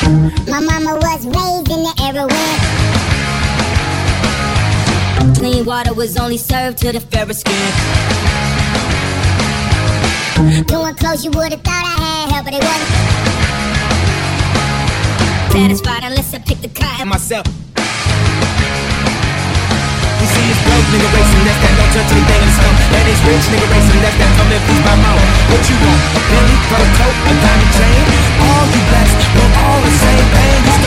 My mama was raised in the era when clean water was only served to the fairer skin. Doing clothes you would've thought I had help, but it wasn't satisfied unless I picked the cotton myself. You see this broke nigga racing, that's that don't touch anything in the smoke. That is rich nigga racing, that's that come and please buy more. What you want? A Bentley, fur coat, a diamond chain? All you blacks want all the same thing.